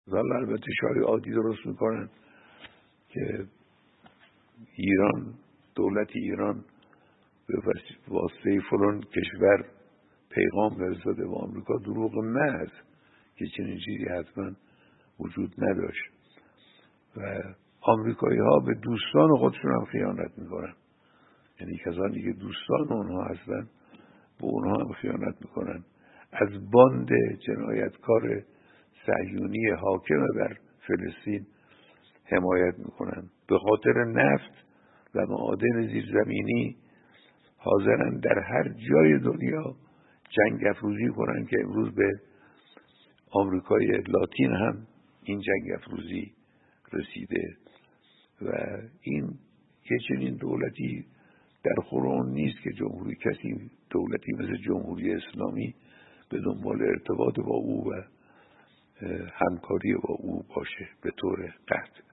ولی البته شایعاتی درست میکنن که ایران، دولت ایران به واسطه فلان کشور پیغام فرستاده و آمریکا. دروغ محض که چنین چیزی حتما وجود نداشت و آمریکایی ها به دوستان خودشون هم خیانت میکنن، یعنی کسانی که دوستان اونها هستن به اونها هم خیانت میکنن. از باند جنایتکار صهیونی حاکم بر فلسطین حمایت میکنن. به خاطر نفت و معادن زیرزمینی حاضرن در هر جای دنیا جنگ افروزی کنن که امروز به آمریکای لاتین هم این جنگ افروزی رسیده و این یه چنین دولتی در خور اون نیست که دولتی مثل جمهوری اسلامی به دنبال ارتباط با او و همکاری با او باشه به طور قطع.